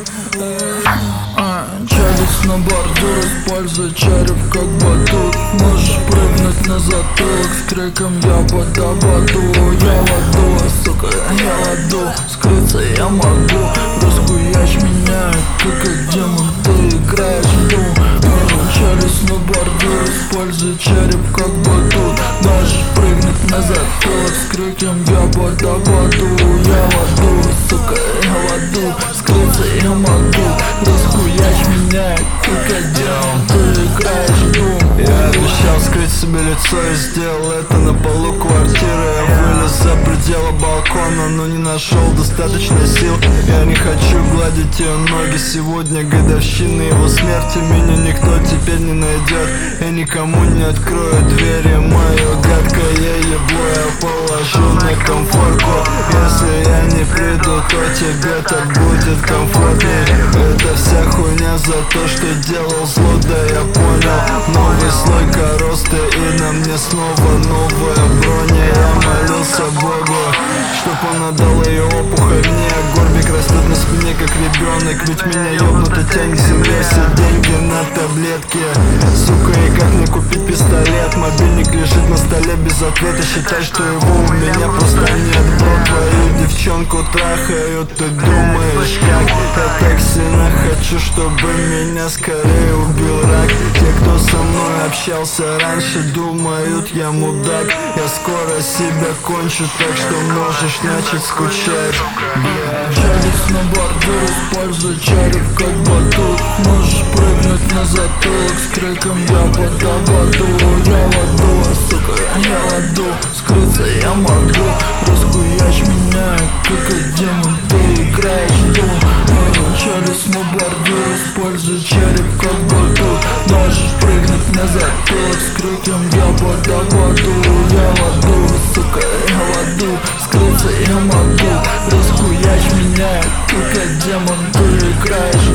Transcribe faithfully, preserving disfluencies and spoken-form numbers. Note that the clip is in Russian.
А, челюсть на бордюр, используй череп как батут. Можешь прыгнуть на затылок с криком я бада-баду. Я в аду, сука, я в аду. Скрыться я могу, расхуячь меня, как и демон, ты играешь в дум. А, челюсть на бордюр, используй череп как батут. Можешь прыгнуть на затылок с криком я бада-баду. Я в аду, сука, я в аду. Скрыться я могу, расхуячь меня, как одем, ты играешь в дум. Я обещал скрыть себе лицо и сделал это на полу квартиры. Я вылез за пределы балкона, но не нашел достаточно сил. Я не хочу гладить ее ноги, сегодня годовщина его смерти. Меня никто теперь не найдет, я никому не открою двери. Мое гадкое ебло я положу на комфорку. Если я не приду, то тебе так будет комфортнее. Это вся хуйня за то, что делал зло, да я понял. Новый слой коросты и на мне снова новая броня. Я молился Богу, чтоб он отдал ее опухоль мне. Горбик растет на спине как ребенок, ведь меня ёбнуто тянет к земле. Все деньги на таблетки, сука, и как мне купить пистолет? Мобильник лежит на столе без ответа, считай, что его у меня просто нет. Бро, твою девчонку трахают, ты думаешь как? Я так сильно хочу, чтобы меня скорее убил рак. Те, кто со мной общался раньше, думают я мудак. Я скоро себя кончу, так что можешь начать скучать. Челюсть на бордюр, используй череп как батут. Можешь прыгнуть на затылок с криком я бада-баду. Я в аду, сука, я в аду. Скрыться я могу, расхуячь меня, как и демон, ты играешь в дум. Челюсть на бордюр, используй череп как батут. Можешь прыгнуть на затылок с криком я бада-баду. Я в аду, сука, я в аду. Скрыться я могу, расхуячь меня, как и демон, ты играешь